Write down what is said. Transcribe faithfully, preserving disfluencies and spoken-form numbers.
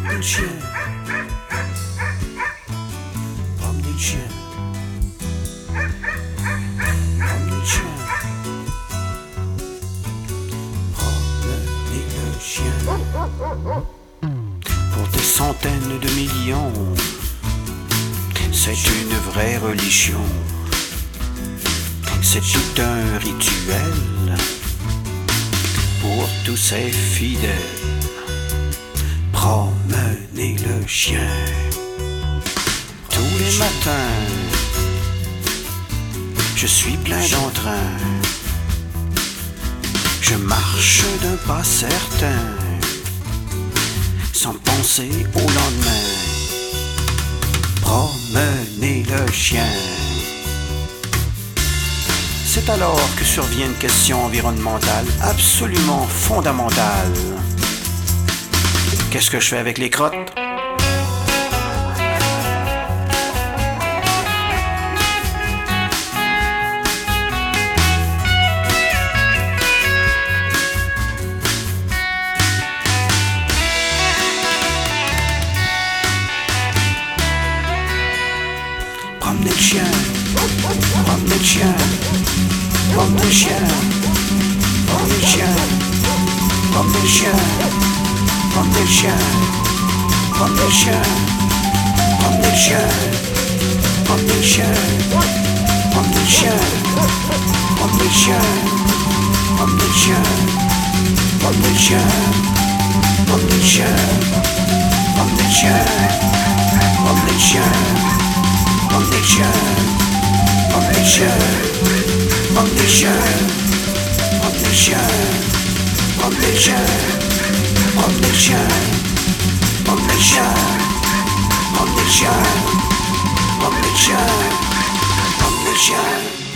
Promener le chien. Promener le chien. Promener le chien. Promener le chien. Pour des centaines de millions, c'est une vraie religion. C'est tout un rituel pour tous ces fidèles. Promener le chien. Tous les matins, je suis plein d'entrain. Je marche d'un pas certain, sans penser au lendemain. Promener le chien. C'est alors que survient une question environnementale absolument fondamentale. Qu'est-ce que je fais avec les crottes? Promener le chien, promener le chien, promener le chien, promener le chien, promener le chien, promener le chien, promener le chien, promener le chien, promener le chien, promener le chien, promener le chien, promener le chien, promener le chien, promener le chien, promener le chien, promener le chien. Promener le chien, promener le chien, promener le chien, promener le chien, promener le chien, promener le chien, promener le chien, promener le chien, promener le chien, promener le chien.